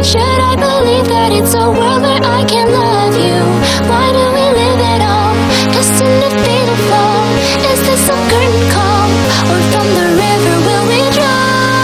Should I believe that it's a world where I can love you? Why do we live at all? Just in a fatal flaw. Is this some curtain call? Or from the river will we draw?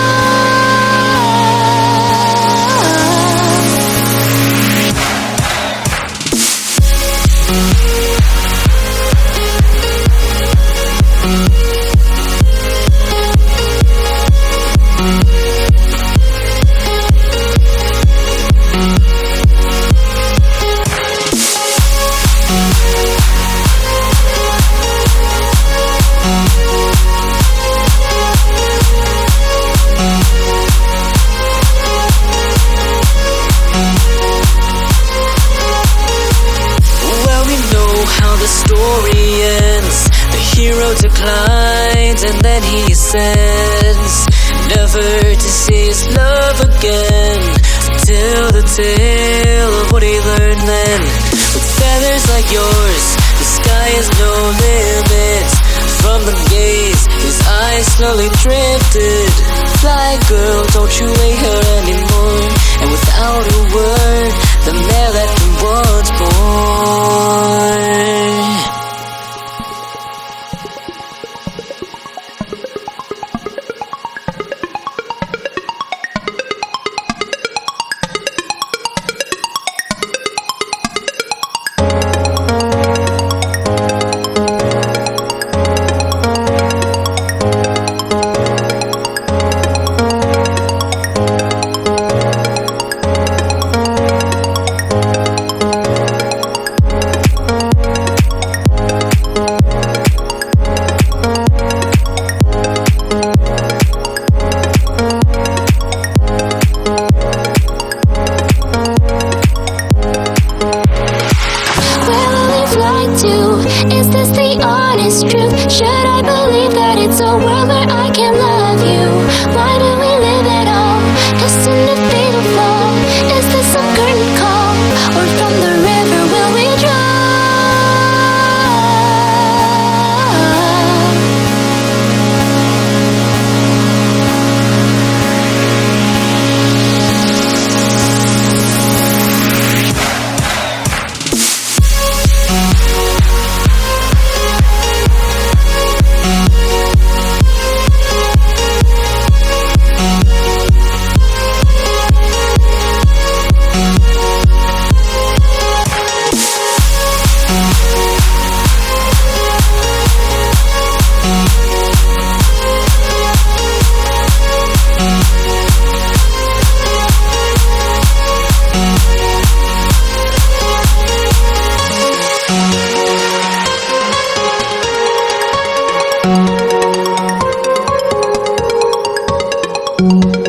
The story ends, the hero declines, and then he ascends, never to see his love again. Tell the tale of what he learned then. With feathers like yours, the sky has no limits. From the gaze, his eyes slowly drifted. Fly girl, don't you wait here anymore. And without a word, the mare left him once more. Is this the honest truth? Should I believe that it's a world where I can love you? Why do we live at all? Just in a fatal flaw. Is this some curtain call? Or from the river will we draw? Thank you.